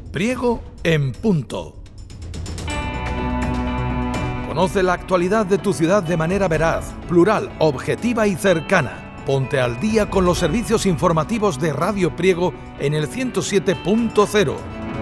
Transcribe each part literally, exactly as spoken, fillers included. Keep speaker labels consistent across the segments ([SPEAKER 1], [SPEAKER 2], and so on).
[SPEAKER 1] Priego en punto. Conoce la actualidad de tu ciudad de manera veraz, plural, objetiva y cercana. Ponte al día con los servicios informativos de Radio Priego en el ciento siete punto cero.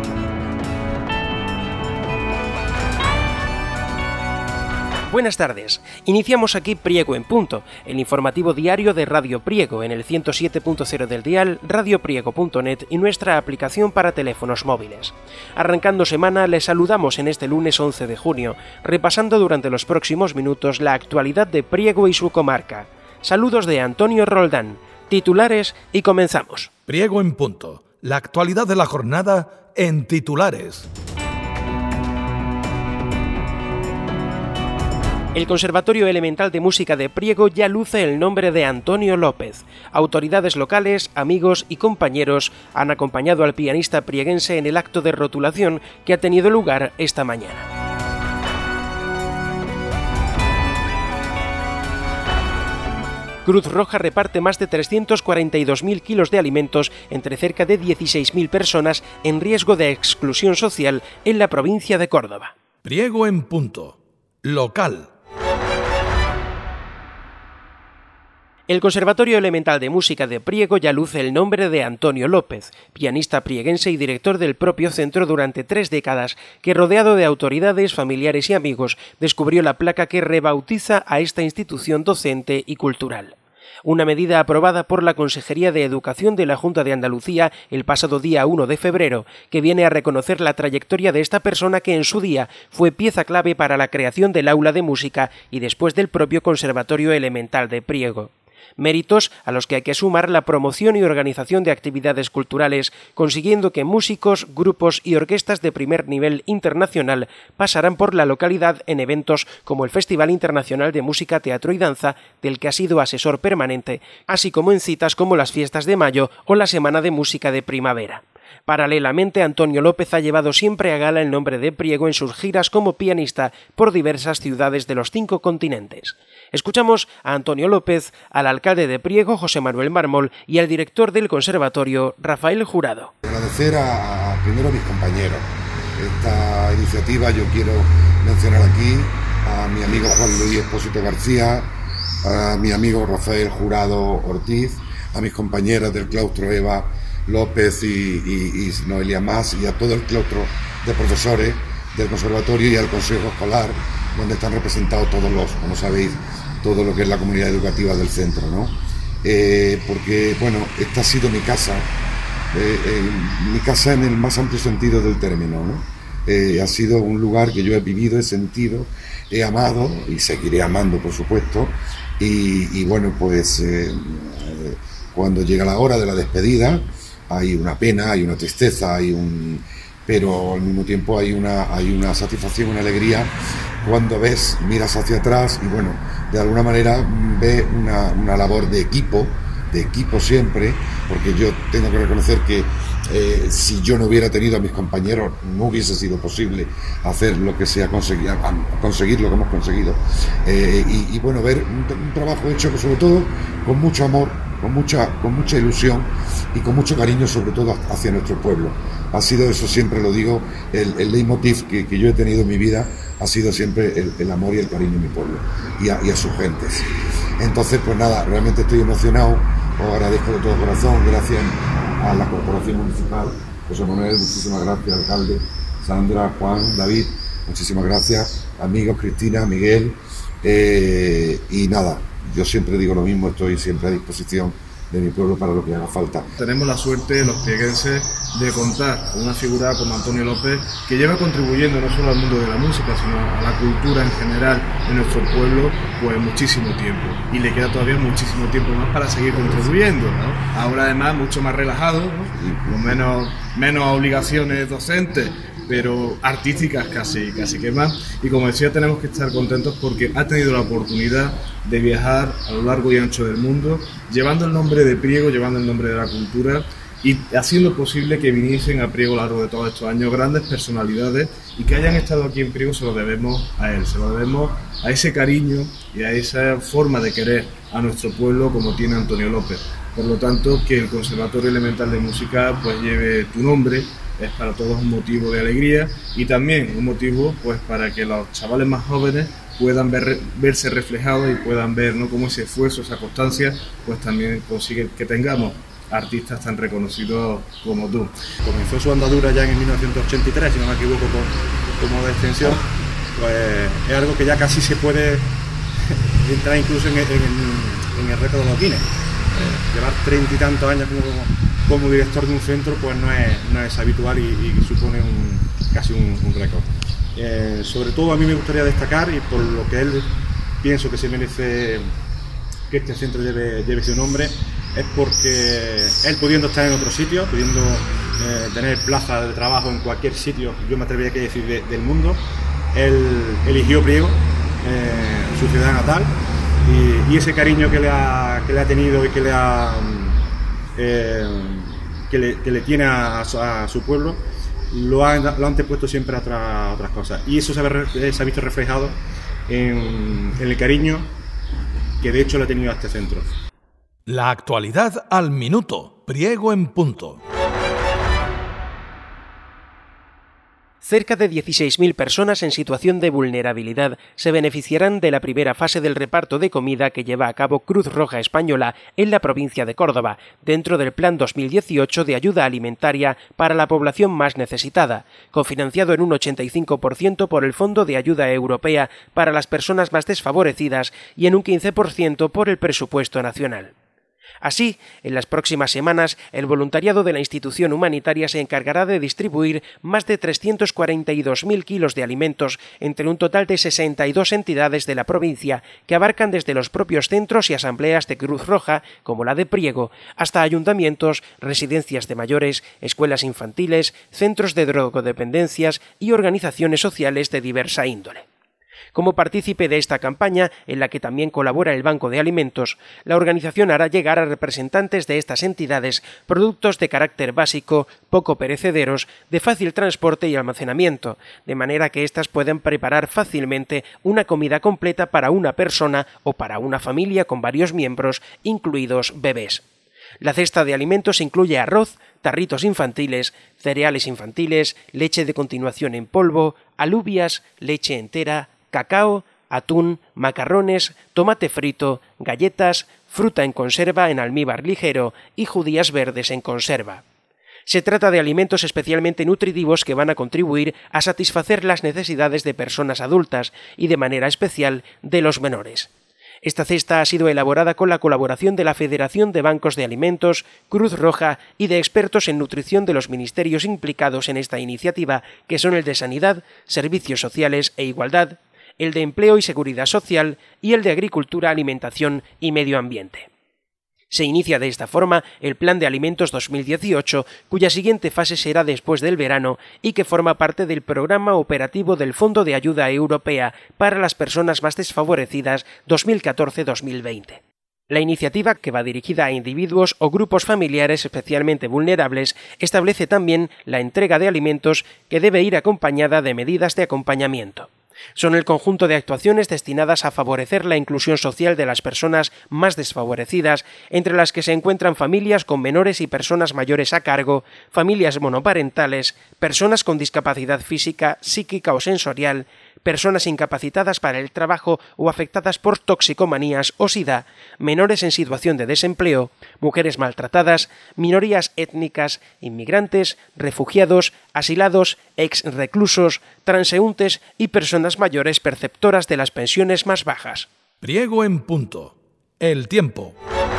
[SPEAKER 2] Buenas tardes. Iniciamos aquí Priego en punto, el informativo diario de Radio Priego en el ciento siete punto cero del dial, radio priego punto net y nuestra aplicación para teléfonos móviles. Arrancando semana, les saludamos en este lunes once de junio, repasando durante los próximos minutos la actualidad de Priego y su comarca. Saludos de Antonio Roldán, titulares y comenzamos.
[SPEAKER 1] Priego en punto, la actualidad de la jornada en titulares.
[SPEAKER 2] El Conservatorio Elemental de Música de Priego ya luce el nombre de Antonio López. Autoridades locales, amigos y compañeros han acompañado al pianista prieguense en el acto de rotulación que ha tenido lugar esta mañana. Cruz Roja reparte más de trescientos cuarenta y dos mil kilos de alimentos entre cerca de dieciséis mil personas en riesgo de exclusión social en la provincia de Córdoba.
[SPEAKER 1] Priego en punto. Local.
[SPEAKER 2] El Conservatorio Elemental de Música de Priego ya luce el nombre de Antonio López, pianista prieguense y director del propio centro durante tres décadas, que rodeado de autoridades, familiares y amigos, descubrió la placa que rebautiza a esta institución docente y cultural. Una medida aprobada por la Consejería de Educación de la Junta de Andalucía el pasado día uno de febrero, que viene a reconocer la trayectoria de esta persona que en su día fue pieza clave para la creación del aula de música y después del propio Conservatorio Elemental de Priego. Méritos a los que hay que sumar la promoción y organización de actividades culturales, consiguiendo que músicos, grupos y orquestas de primer nivel internacional pasarán por la localidad en eventos como el Festival Internacional de Música, Teatro y Danza, del que ha sido asesor permanente, así como en citas como las Fiestas de Mayo o la Semana de Música de Primavera. Paralelamente, Antonio López ha llevado siempre a gala el nombre de Priego en sus giras como pianista por diversas ciudades de los cinco continentes. Escuchamos a Antonio López, al alcalde de Priego, José Manuel Mármol, y al director del conservatorio, Rafael Jurado.
[SPEAKER 3] Agradecer a, a primero a mis compañeros. Esta iniciativa yo quiero mencionar aquí a mi amigo Juan Luis Espósito García, a mi amigo Rafael Jurado Ortiz, a mis compañeras del claustro Eva López y, y, y Noelia Más, y a todo el claustro de profesores del conservatorio y al consejo escolar, donde están representados todos los, como sabéis, todo lo que es la comunidad educativa del centro, ¿no? Eh, porque, bueno, esta ha sido mi casa, eh, eh, mi casa en el más amplio sentido del término, ¿no? Eh, ha sido un lugar que yo he vivido, he sentido, he amado y seguiré amando, por supuesto, y, y bueno, pues eh, cuando llega la hora de la despedida, hay una pena, hay una tristeza, hay un... pero al mismo tiempo hay una, hay una satisfacción, una alegría cuando ves, miras hacia atrás y bueno, de alguna manera ves una, una labor de equipo, de equipo siempre, porque yo tengo que reconocer que eh, si yo no hubiera tenido a mis compañeros no hubiese sido posible hacer lo que se ha conseguido, conseguir lo que hemos conseguido, eh, y, y bueno, ver un, un trabajo hecho sobre todo con mucho amor, con mucha, con mucha ilusión y con mucho cariño, sobre todo hacia nuestro pueblo. Ha sido, eso siempre lo digo, el, el leitmotiv que, que yo he tenido en mi vida ha sido siempre el, el amor y el cariño a mi pueblo y a, y a sus gentes. Entonces, pues nada, realmente estoy emocionado, os agradezco de todo corazón, gracias a la Corporación Municipal, José Manuel, muchísimas gracias, alcalde, Sandra, Juan, David, muchísimas gracias, amigos, Cristina, Miguel, eh, y nada, yo siempre digo lo mismo, estoy siempre a disposición de mi pueblo para lo que haga falta.
[SPEAKER 4] Tenemos la suerte, los prieguenses, de contar con una figura como Antonio López, que lleva contribuyendo no solo al mundo de la música, sino a la cultura en general en nuestro pueblo, pues muchísimo tiempo. Y le queda todavía muchísimo tiempo más para seguir contribuyendo, ¿no? Ahora además mucho más relajado, ¿no? Con menos, menos obligaciones docentes, pero artísticas casi, casi que más. Y como decía, tenemos que estar contentos porque ha tenido la oportunidad de viajar a lo largo y ancho del mundo, llevando el nombre de Priego, llevando el nombre de la cultura y haciendo posible que viniesen a Priego a lo largo de todos estos años grandes personalidades, y que hayan estado aquí en Priego se lo debemos a él, se lo debemos a ese cariño y a esa forma de querer a nuestro pueblo como tiene Antonio López. Por lo tanto, que el Conservatorio Elemental de Música pues lleve tu nombre es para todos un motivo de alegría y también un motivo pues para que los chavales más jóvenes puedan ver, verse reflejados y puedan ver, ¿no?, cómo ese esfuerzo, esa constancia, pues también consigue que tengamos artistas tan reconocidos como tú.
[SPEAKER 5] Comenzó su andadura ya en mil novecientos ochenta y tres, si no me equivoco, con, como de extensión, pues es algo que ya casi se puede entrar incluso en, en, en, en el récord de los Guinness. Eh, llevar treinta y tantos años como, como director de un centro pues no es, no es habitual y, y supone un, casi un, un récord. Eh, sobre todo a mí me gustaría destacar, y por lo que él pienso que se merece que este centro lleve, lleve su nombre, es porque él, pudiendo estar en otro sitio, pudiendo eh, tener plaza de trabajo en cualquier sitio, yo me atrevería a decir de, del mundo, él eligió Priego, eh, su ciudad natal, y, y ese cariño que le ha, que le ha tenido y que le ha eh, que, le, que le tiene a, a, a su pueblo, lo ha, lo ha antepuesto siempre a, otra, a otras cosas, y eso se ha, se ha visto reflejado en, en el cariño que de hecho le ha tenido a este centro.
[SPEAKER 1] La actualidad al minuto. Priego en punto.
[SPEAKER 2] Cerca de dieciséis mil personas en situación de vulnerabilidad se beneficiarán de la primera fase del reparto de comida que lleva a cabo Cruz Roja Española en la provincia de Córdoba, dentro del Plan dos mil dieciocho de ayuda alimentaria para la población más necesitada, cofinanciado en un ochenta y cinco por ciento por el Fondo de Ayuda Europea para las Personas Más Desfavorecidas y en un quince por ciento por el presupuesto nacional. Así, en las próximas semanas, el voluntariado de la institución humanitaria se encargará de distribuir más de trescientos cuarenta y dos mil kilos de alimentos entre un total de sesenta y dos entidades de la provincia, que abarcan desde los propios centros y asambleas de Cruz Roja, como la de Priego, hasta ayuntamientos, residencias de mayores, escuelas infantiles, centros de drogodependencias y organizaciones sociales de diversa índole. Como partícipe de esta campaña, en la que también colabora el Banco de Alimentos, la organización hará llegar a representantes de estas entidades productos de carácter básico, poco perecederos, de fácil transporte y almacenamiento, de manera que éstas puedan preparar fácilmente una comida completa para una persona o para una familia con varios miembros, incluidos bebés. La cesta de alimentos incluye arroz, tarritos infantiles, cereales infantiles, leche de continuación en polvo, alubias, leche entera, cacao, atún, macarrones, tomate frito, galletas, fruta en conserva en almíbar ligero y judías verdes en conserva. Se trata de alimentos especialmente nutritivos que van a contribuir a satisfacer las necesidades de personas adultas y de manera especial de los menores. Esta cesta ha sido elaborada con la colaboración de la Federación de Bancos de Alimentos, Cruz Roja y de expertos en nutrición de los ministerios implicados en esta iniciativa, que son el de Sanidad, Servicios Sociales e Igualdad, el de Empleo y Seguridad Social y el de Agricultura, Alimentación y Medio Ambiente. Se inicia de esta forma el Plan de Alimentos dos mil dieciocho, cuya siguiente fase será después del verano y que forma parte del Programa Operativo del Fondo de Ayuda Europea para las Personas Más Desfavorecidas dos mil catorce a dos mil veinte. La iniciativa, que va dirigida a individuos o grupos familiares especialmente vulnerables, establece también la entrega de alimentos que debe ir acompañada de medidas de acompañamiento. Son el conjunto de actuaciones destinadas a favorecer la inclusión social de las personas más desfavorecidas, entre las que se encuentran familias con menores y personas mayores a cargo, familias monoparentales, personas con discapacidad física, psíquica o sensorial, personas incapacitadas para el trabajo o afectadas por toxicomanías o sida, menores en situación de desempleo, mujeres maltratadas, minorías étnicas, inmigrantes, refugiados, asilados, ex-reclusos, transeúntes y personas mayores perceptoras de las pensiones más bajas.
[SPEAKER 1] Priego en punto. El tiempo.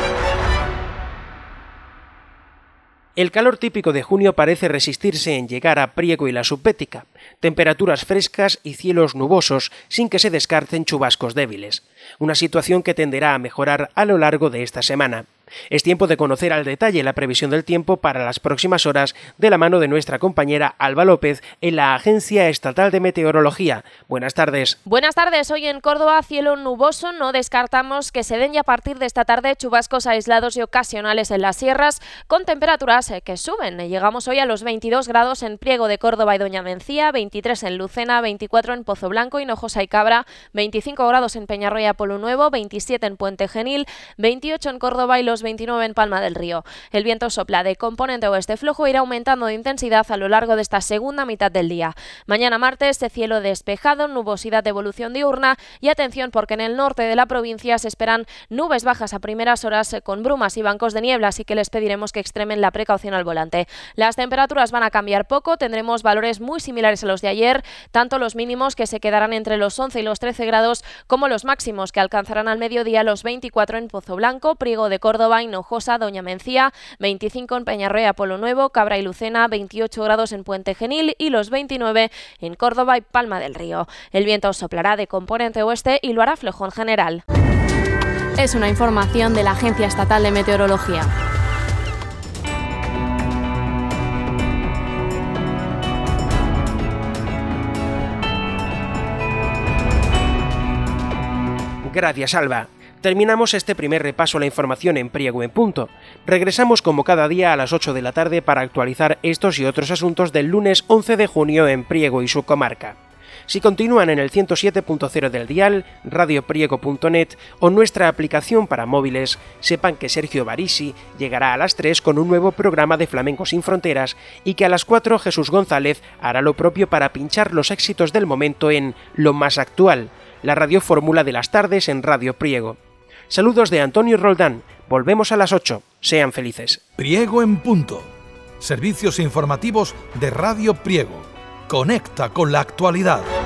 [SPEAKER 2] El calor típico de junio parece resistirse en llegar a Priego y la Subbética, temperaturas frescas y cielos nubosos sin que se descarten chubascos débiles, una situación que tenderá a mejorar a lo largo de esta semana. Es tiempo de conocer al detalle la previsión del tiempo para las próximas horas de la mano de nuestra compañera Alba López en la Agencia Estatal de Meteorología. Buenas tardes.
[SPEAKER 6] Buenas tardes. Hoy en Córdoba, cielo nuboso. No descartamos que se den ya a partir de esta tarde chubascos aislados y ocasionales en las sierras, con temperaturas que suben. Llegamos hoy a los veintidós grados en Priego de Córdoba y Doña Mencía, veintitrés en Lucena, veinticuatro en Pozo Blanco, Hinojosa y Cabra, veinticinco grados en Peñarroya, Polo Nuevo, veintisiete en Puente Genil, veintiocho en Córdoba y Los los veintinueve en Palma del Río. El viento sopla de componente oeste flojo e irá aumentando de intensidad a lo largo de esta segunda mitad del día. Mañana martes, de cielo despejado, nubosidad de evolución diurna y atención porque en el norte de la provincia se esperan nubes bajas a primeras horas con brumas y bancos de niebla, así que les pediremos que extremen la precaución al volante. Las temperaturas van a cambiar poco, tendremos valores muy similares a los de ayer, tanto los mínimos que se quedarán entre los once y los trece grados, como los máximos que alcanzarán al mediodía los veinticuatro en Pozoblanco, Priego de Córdoba, Hinojosa, Doña Mencía, veinticinco en Peñarroya, Polo Nuevo, Cabra y Lucena, veintiocho grados en Puente Genil y los veintinueve en Córdoba y Palma del Río. El viento soplará de componente oeste y lo hará flojo en general.
[SPEAKER 7] Es una información de la Agencia Estatal de Meteorología.
[SPEAKER 2] Gracias, Alba. Terminamos este primer repaso a la información en Priego en Punto. Regresamos como cada día a las ocho de la tarde para actualizar estos y otros asuntos del lunes once de junio en Priego y su comarca. Si continúan en el ciento siete punto cero del dial, radio priego punto net o nuestra aplicación para móviles, sepan que Sergio Barisi llegará a las tres con un nuevo programa de Flamenco sin Fronteras y que a las cuatro Jesús González hará lo propio para pinchar los éxitos del momento en Lo Más Actual, la radiofórmula de las tardes en Radio Priego. Saludos de Antonio Roldán. Volvemos a las ocho. Sean felices.
[SPEAKER 1] Priego en Punto. Servicios informativos de Radio Priego. Conecta con la actualidad.